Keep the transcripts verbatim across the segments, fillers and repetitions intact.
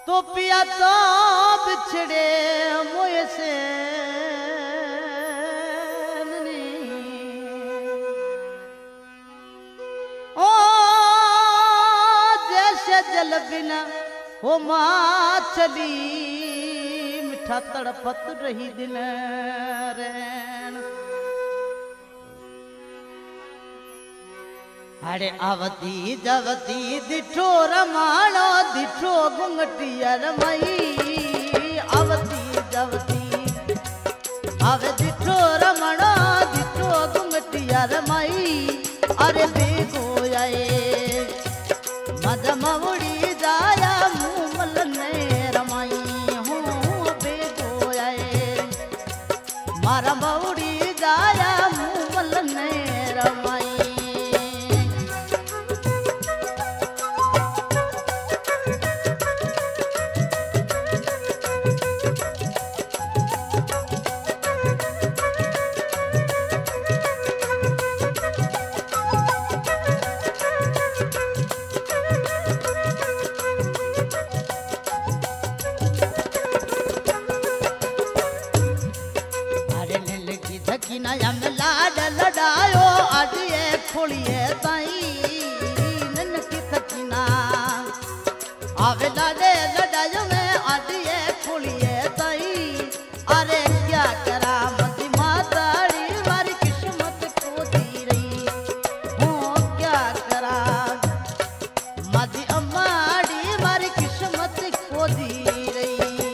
तो पिया तो बिछड़े मोए से ओ जैसे जल बिना हो माछली मिठा तड़पत रही दिन रैन। अरे आवती जवती दिठो रमाणो दिठो घुंघटिया रमई आवती जवती आवे दिठो रमणो दिठो घुंघटिया रमई। अरे बेगो आए मद मवड़ी जाया मुमल ने रमाई हूँ बेगो आए मारा मवड़ी जाया मुमल ने रमाई। लाड लड़ायो अडिए खोलिए ताई नन की थकीना आवे लाडे लड़ायो में अडिए खोलिए ताई। अरे क्या करा मती माताड़ी मारी किस्मत को दी रही हूँ क्या करा मती अम्माड़ी मारी किस्मत को दी रही।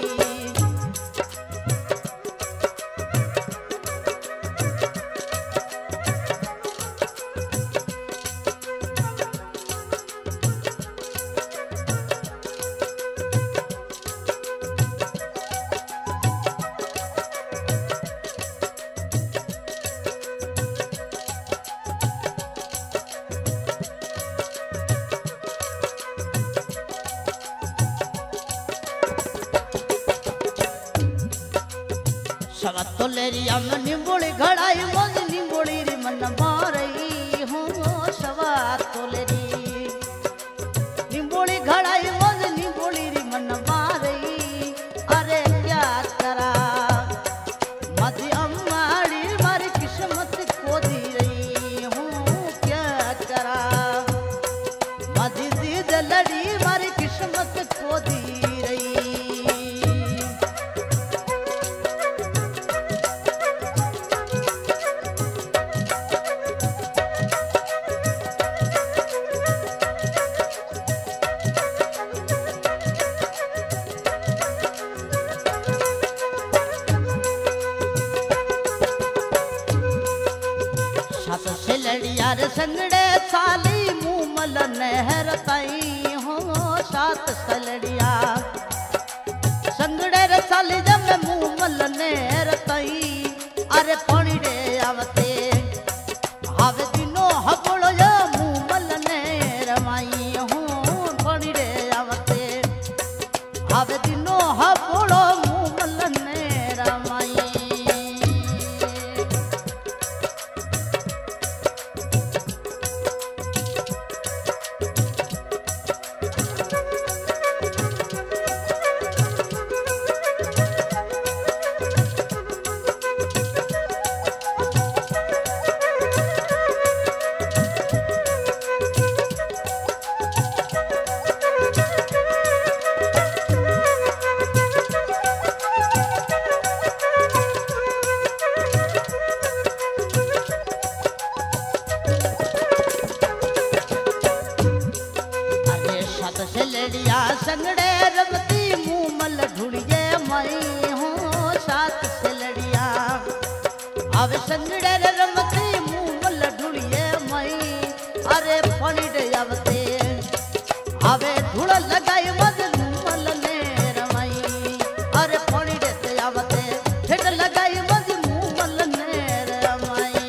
तो लेरी हम निम्बोली घड़ाई मोज निम्बोली री मन मारई हूँ सवा तो लेरी निम्बोली घड़ाई मोज निम्बोली री मन मारई। अरे क्या करा मती अम्माड़ी मारी किस्मत को दी रही हूँ क्या करा मती दीद लड़ी मारी किस्मत को दी रही। लड़ियार संगड़े साली मुमल नहर ताई हो सात सलड़िया संगड़े रे साली जब मुमल नहर ताई। अरे पानी रे आवते आवे दिनो हबड़ो या मुमल नहर माई हूँ पानी रे आवते आवे दिनो हबड़ो मुमल नहर माई। लड़िया संगड़े रमती मुमल ढूंढिए मई हूँ सात से लड़िया अब संगड़े रमती मुमल ढूंढिए मई। अरे पानी रे आवते आवे धूल लगाई मद मुमल ने रमाई। अरे पानी रे आवते ठेठ लगाई मद मुमल ने रमाई।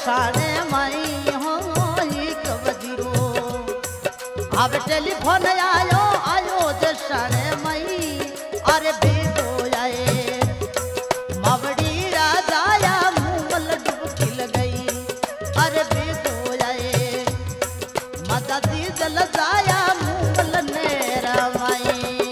साने माई हो एक वजीरो अब टेलीफोन आयो आयो जे साने माई अरे बेगो आए मावड़ी राजाया मुंगल डुबकी लगई अरे बेगो आए माता दी जल जाया मुंगल नेरा माई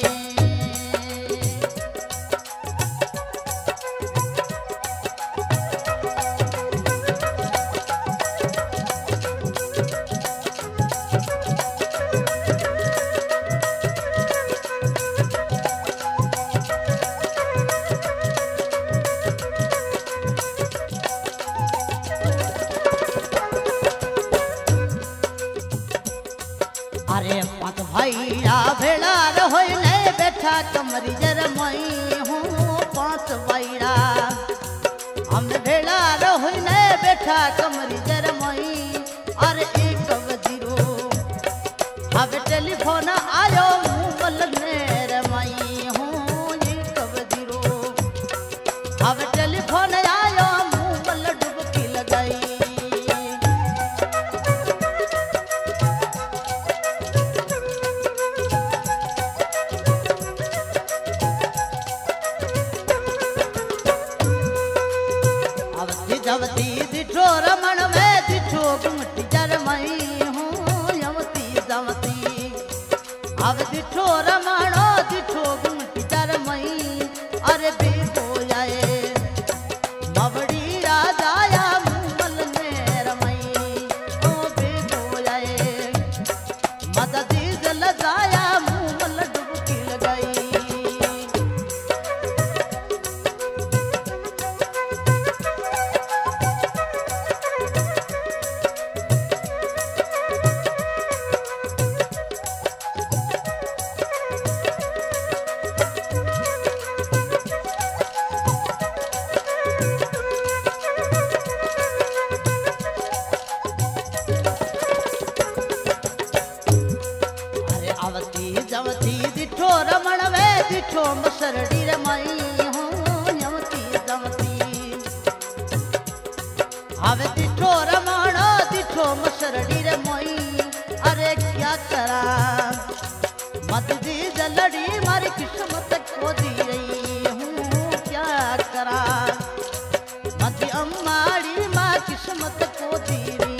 अरे पांच भाईया भेड़ा रहोय ने बैठा कमरी जर मई हूँ पांच भाईया हम भेड़ा रहोय ने बैठा कमरी जर मई अरे एक वजीरो अब टेलीफोन आयो मुंगल नेर मई हूँ एक वजीरो अब टेलीफोन आयो मुंगल डुबकी लगाई जवती दिठो रमण में दिठो गुमटी जरमई हूँ यवती जवती अब दिठो रमणो दिठो गुमटी जरमई अरे बेगो आए मवड़ी राजाया मुंगल नेरमई ओ बेगो आए मददी जल जाया मुंगल डुबकी लगाई जवती दिठो रमण वे दिठो मसरडी रमई हूँ यवती जवती हवे दिठो रमण दिठो मसरडी रमई अरे क्या करा मत दी जलड़ी मारी किस्मत खो दी रही हूँ क्या करा मत अम्माड़ी माँ किस्मत खो दी रही